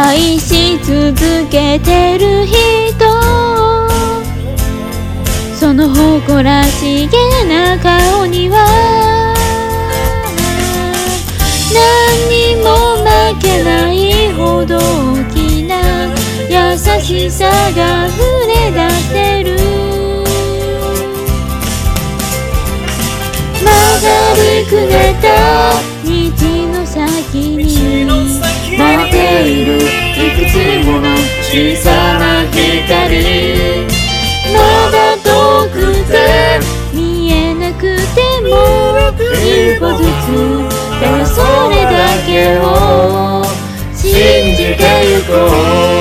愛し続けてる人、その誇らしげな顔には何にも負けないほど大きな優しさが溢れ出してる。曲がりくねった道の先に待っているいくつもの小さな光、まだ遠くて見えなくても一歩ずつただそれだけを信じてゆこう。